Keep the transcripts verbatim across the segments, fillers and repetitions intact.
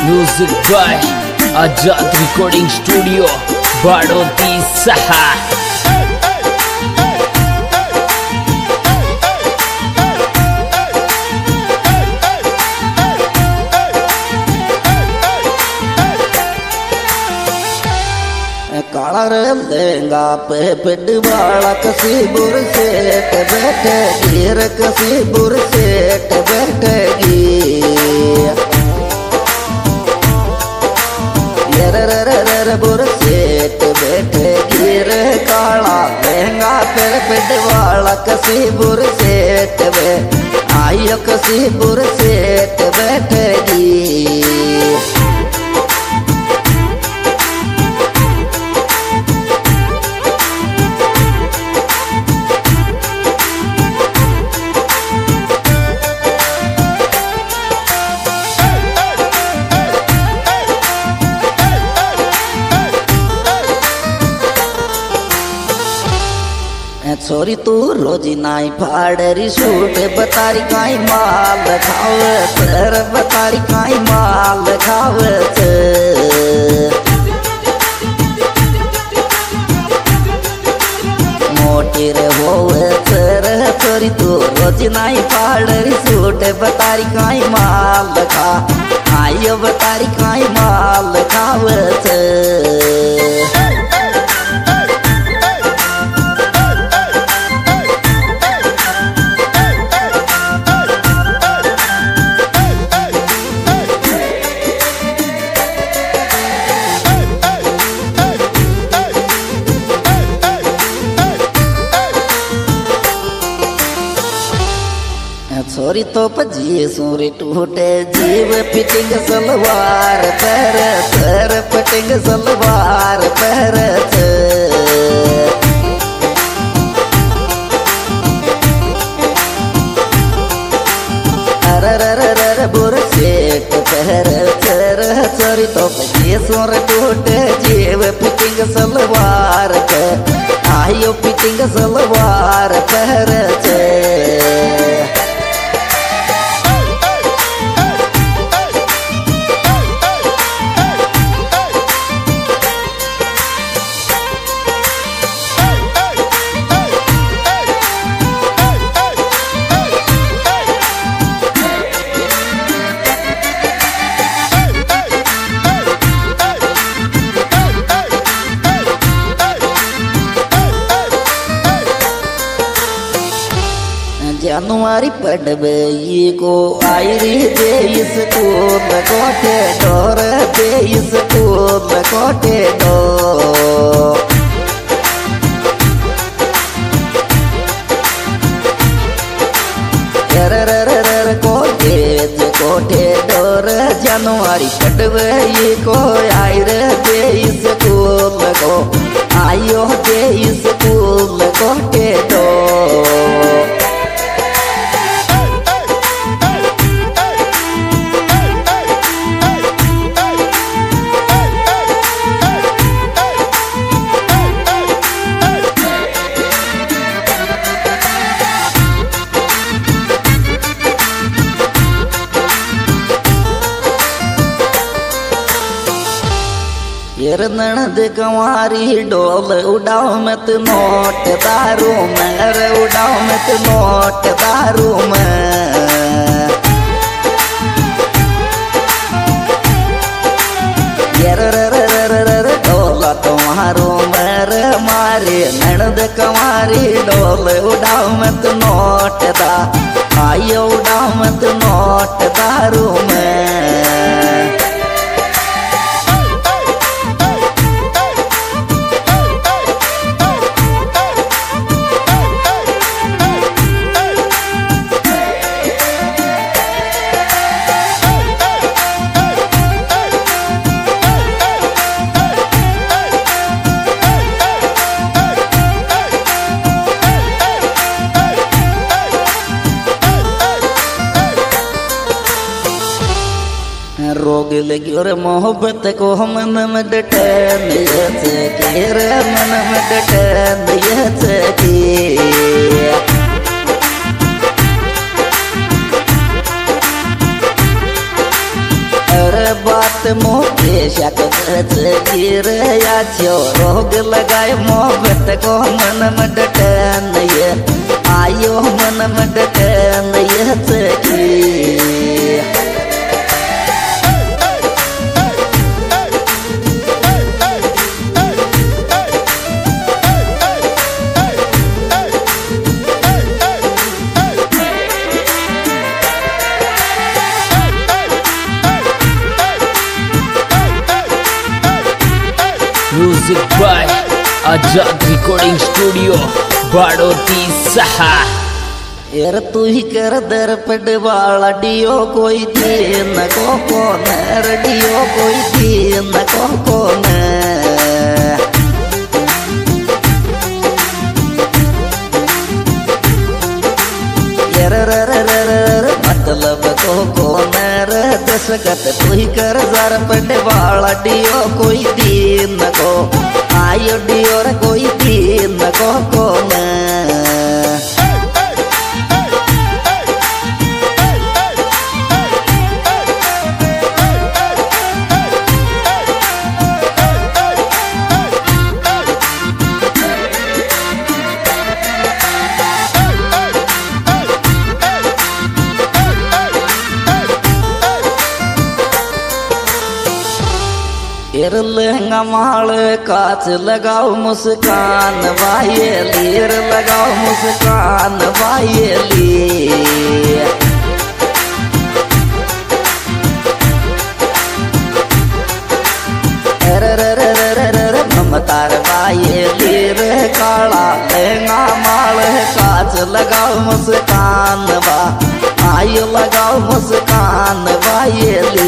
Music by Azad recording studio Badoti सहा। काला लहंगा पे पिंड वाला कसी बुर सेठ बैठेगी रे कसी बुर सेठ बैठेगी रे रे रे रे बुर सेठ बैठेगी रे काला लहंगा पे पिंड वाला कसी बुर सेठ वे आइयो कसी बुर सेठ बैठेगी। छोरी तू रोजी नाई फाड़री सूट बतारी काई माल खावे तर बतारी काई माल खावे मोटी रे होवे तर छोरी तू रोजी नाई फाड़री सूट बतारी काई माल खा आयो बतारी काई माल खावे छोरी तो पजी सूरी टूटे जीव फिटिंग सलवार पैर सर फिटिंग सलवार पैर अरे रे रे रे बुर सेठ पैर सर छोरी तो पजी सूर टूटे जीव फिटिंग सलवार पे आयो फिटिंग सलवार पैर जानवारी पढ़बे ये को आयरी दे स्कूल कोटे डोर दे स्कूल कोटे डो रे रे रे रे कोटे कोटे डोर जानवारी पढ़बे ये को आयरे दे स्कूल को आयो दे स्कूल कोटे डो ननद कंवारी डोल उड़ाओ मत नोट दारू में रे उड़ाओ मत नोट दारू में रे रे रे रे रे डोला तुम्हारो मेरे मारे ननद कंवारी डोल उड़ाओ मत नोट दा आयो उड़ाओ मत नोट दारू में रोग लगी और मोहब्बत को मन में डटन ये रे मन में डटन ये अरे बात मुकेश गिर छो रोग लगाए मोहब्बत को मन में डटन ये आयो मन में डटन ये सखी। Music by Ajad Recording Studio, बाड़ोती सहा। यार तू ही कर दर पडवाला डियो कोई दिन को कौन रडियो कोई दिन को कौन यार रर रर मतलब को कौन दशकत तू ही कर दर पडवाला डियो कोई दिन को आयो डियो रे कोई दिन को कौन। एर लहंगा माल काच लगाओ मुस्कान वायली एर लगाओ मुस्कान वायली एर रे रे रे रे रे ममतार वायली रे काला लहंगा माल काच लगाओ मुस्कान वा आयो लगाओ मुस्कान वायली।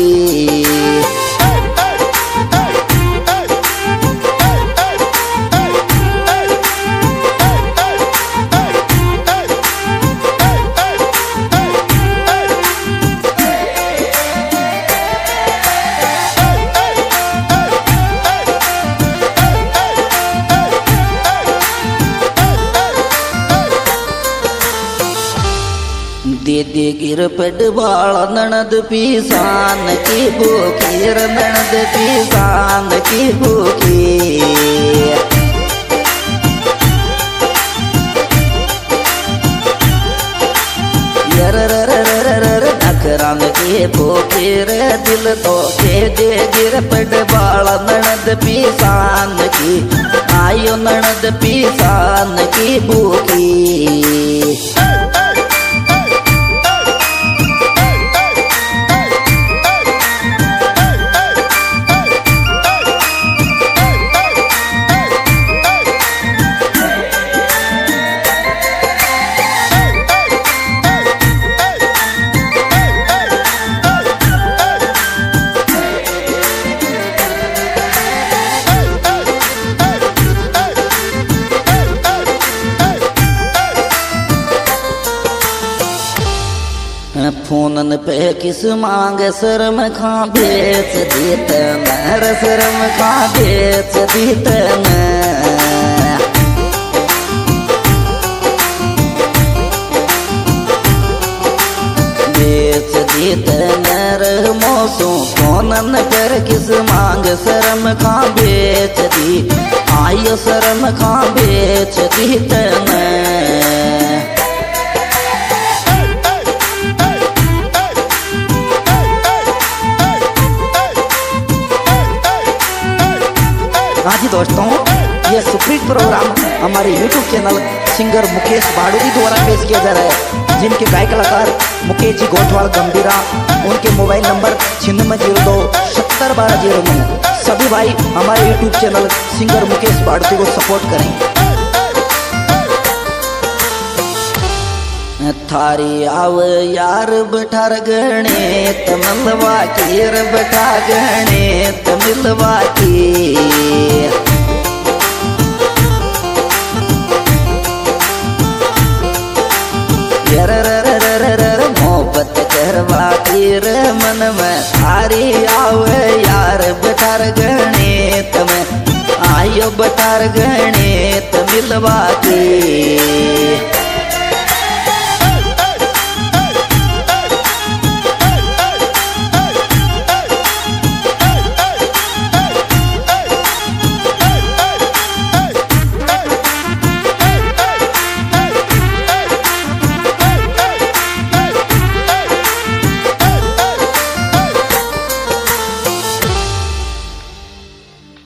दे दे गिर पेट बाल ननद पीसान की भूखी ननद पीसान की भूखी यार रर रर रर नखरान की भूखी रे दिल तो दे दे गिर पेट बाल ननद पीसान की आयो ननद पीसान की भूखी। फोनन पे किस मांग शर्म खा बेच दीत नर शर्म खा बेच दीत न बेच दीत नर मौसू फोनन पर किस मांग शर्म खा बेच दी आयो शर्म खा बेच दीत न। हाँ जी दोस्तों, ये सुप्रीत प्रोग्राम हमारे YouTube channel singer Mukesh Badoti द्वारा पेश किया जा रहा है, जिनके गायक कलाकार मुकेश जी गोठवाल गंभीरा। उनके मोबाइल नंबर छिन्नवे जीरो दो सत्तर बारह जीरो नौ। सभी भाई हमारे YouTube channel singer Mukesh Badoti को सपोर्ट करें। थारी आव यार बठार गणे तमलवा कीर बठा गणे तमिलवा की यार रर रर रर मोहब्बत करवा कीर मन में थारी आव यार बठार गणे तम आयो बठार गणे तमिलवा की।